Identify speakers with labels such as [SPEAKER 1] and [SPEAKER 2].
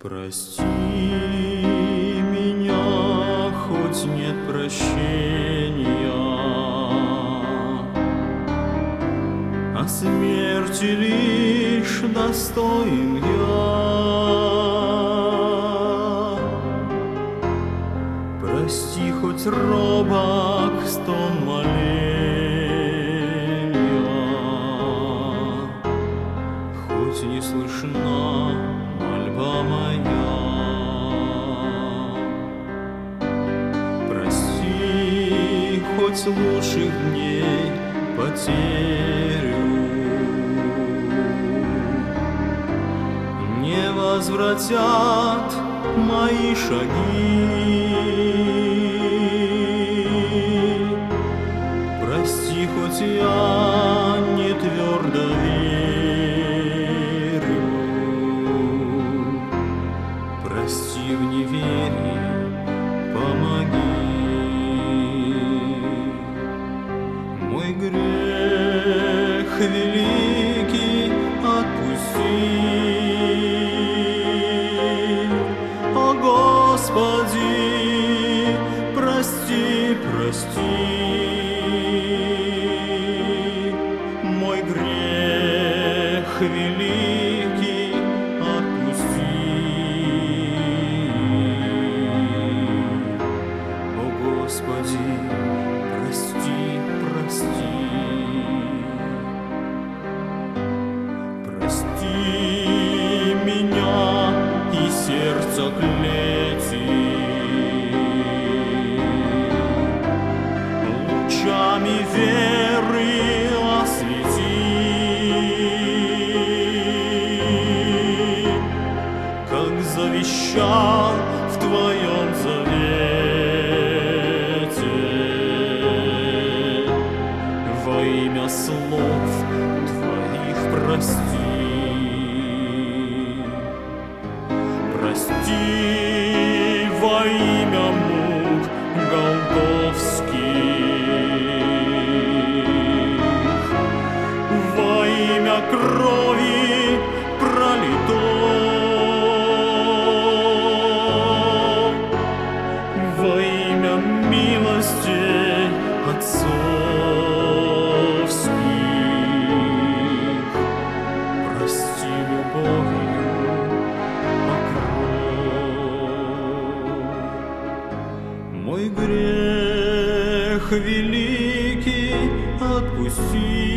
[SPEAKER 1] Прости меня, хоть нет прощения, а смерти лишь достоин я. Прости хоть робок стон моления, хоть не слышна мольба моя. Прости хоть лучших дней потерю, не возвратят мои шаги. Прости, хоть я не твердо верю, прости в неверии, помоги. Мой грех великий отпусти, о Господи, прости, прости. Мой грех великий отпусти, о Господи, прости, прости. Прости меня и сердце клети, лучами веры освети, как завещал в Твоем завете, во имя слов Твоих прости. Прости во имя мук голгофских, во имя крови пролитой, во имя милости отцовских. Прости любовью мой грех великий отпусти.